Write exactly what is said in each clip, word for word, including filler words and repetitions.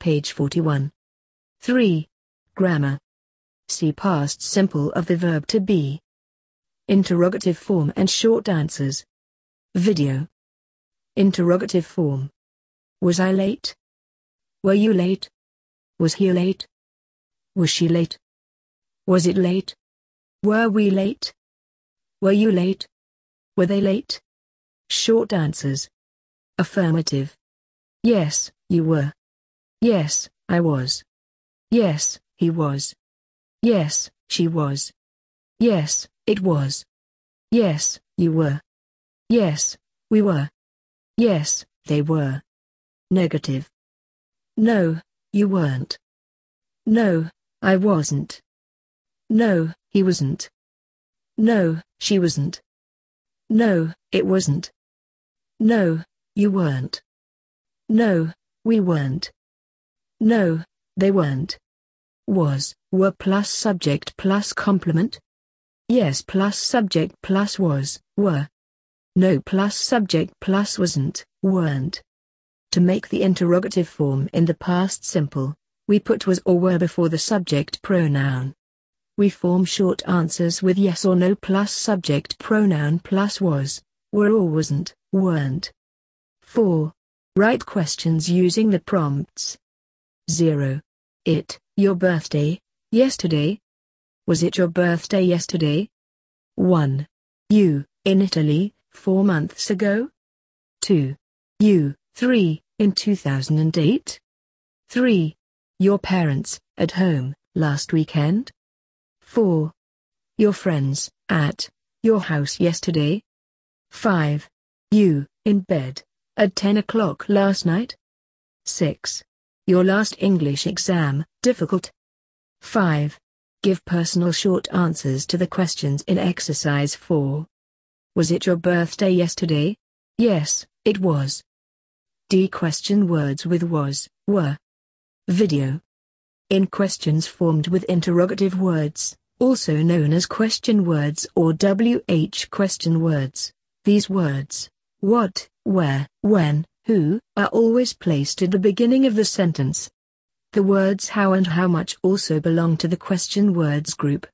page forty-one. three. Grammar. See past simple of the verb to be. Interrogative form and short answers. Video. Interrogative form. Was I late? Were you late? Was he late? Was she late? Was it late? Were we late? Were you late? Were they late? Short answers. Affirmative. Yes, you were. Yes, I was. Yes, he was. Yes, she was. Yes, it was. Yes, you were. Yes, we were. Yes, they were. Negative. No, you weren't. No, I wasn't. No, he wasn't. No, she wasn't. No, it wasn't. No, you weren't. No, we weren't. No, they weren't. Was, were plus subject plus complement. Yes plus subject plus was, were. No plus subject plus wasn't, weren't. To make the interrogative form in the past simple, we put was or were before the subject pronoun. We form short answers with yes or no plus subject pronoun plus was, were or wasn't, weren't. four. Write questions using the prompts. zero. It, your birthday, yesterday? Was it your birthday yesterday? one. You, in Italy, four months ago? two. You, three, in two thousand eight? three. Your parents, at home, last weekend? four. Your friends, at, your house yesterday? five. You, in bed, at ten o'clock last night? six. Your last English exam, difficult? five. Give personal short answers to the questions in exercise four. Was it your birthday yesterday? Yes, it was. D. Question words with was, were. Video. In questions formed with interrogative words, also known as question words or W H question words, these words, what, where, when, who, are always placed at the beginning of the sentence. The words how and how much also belong to the question words group.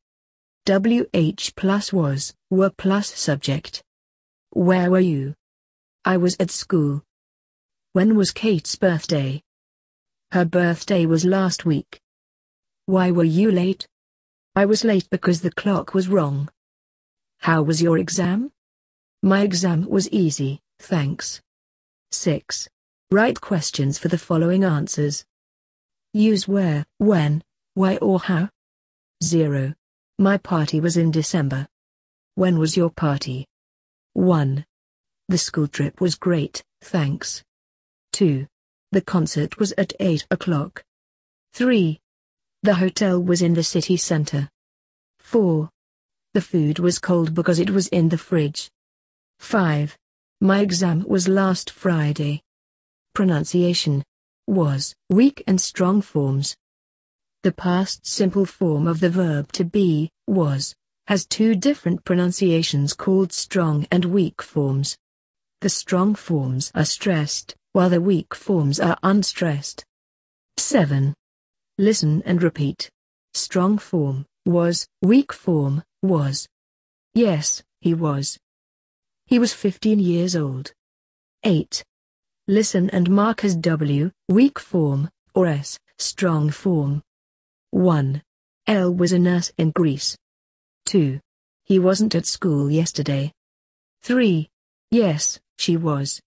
W H plus was, were plus subject. Where were you? I was at school. When was Kate's birthday? Her birthday was last week. Why were you late? I was late because the clock was wrong. How was your exam? My exam was easy, thanks. six. Write questions for the following answers. Use where, when, why or how. zero. My party was in December. When was your party? one. The school trip was great, thanks. two. The concert was at eight o'clock. three. The hotel was in the city center. four. The food was cold because it was in the fridge. five. My exam was last Friday. Pronunciation. Was, weak and strong forms. The past simple form of the verb to be, was, has two different pronunciations called strong and weak forms. The strong forms are stressed, while the weak forms are unstressed. seven. Listen and repeat. Strong form, was, weak form, was. Yes, he was. He was fifteen years old. eight. Listen and mark as W, weak form, or S, strong form. one. Elle was a nurse in Greece. two. He wasn't at school yesterday. three. Yes, she was.